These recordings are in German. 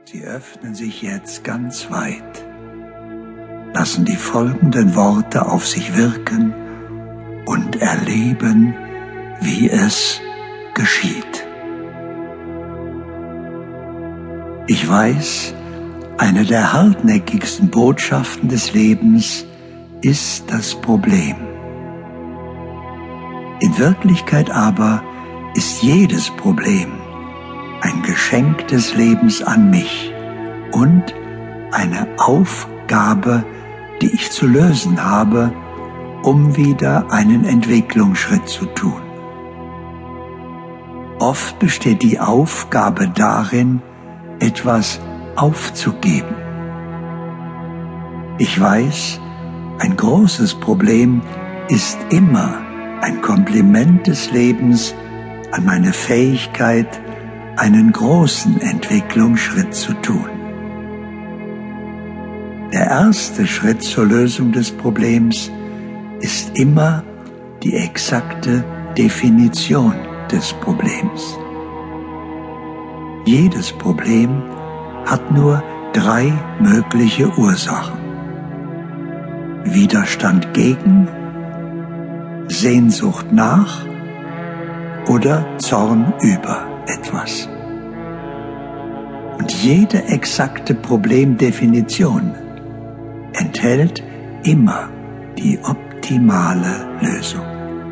Sie öffnen sich jetzt ganz weit, lassen die folgenden Worte auf sich wirken und erleben, wie es geschieht. Ich weiß, eine der hartnäckigsten Botschaften des Lebens ist das Problem. In Wirklichkeit aber ist jedes Problem ein Geschenk des Lebens an mich und eine Aufgabe, die ich zu lösen habe, um wieder einen Entwicklungsschritt zu tun. Oft besteht die Aufgabe darin, etwas aufzugeben. Ich weiß, ein großes Problem ist immer ein Kompliment des Lebens an meine Fähigkeit, einen großen Entwicklungsschritt zu tun. Der erste Schritt zur Lösung des Problems ist immer die exakte Definition des Problems. Jedes Problem hat nur 3 mögliche Ursachen: Widerstand gegen, Sehnsucht nach oder Zorn über etwas. Und jede exakte Problemdefinition enthält immer die optimale Lösung.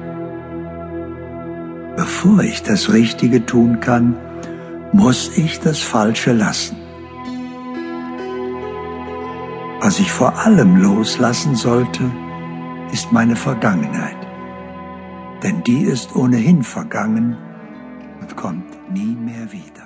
Bevor ich das Richtige tun kann, muss ich das Falsche lassen. Was ich vor allem loslassen sollte, ist meine Vergangenheit. Denn die ist ohnehin vergangen und kommt nie mehr wieder.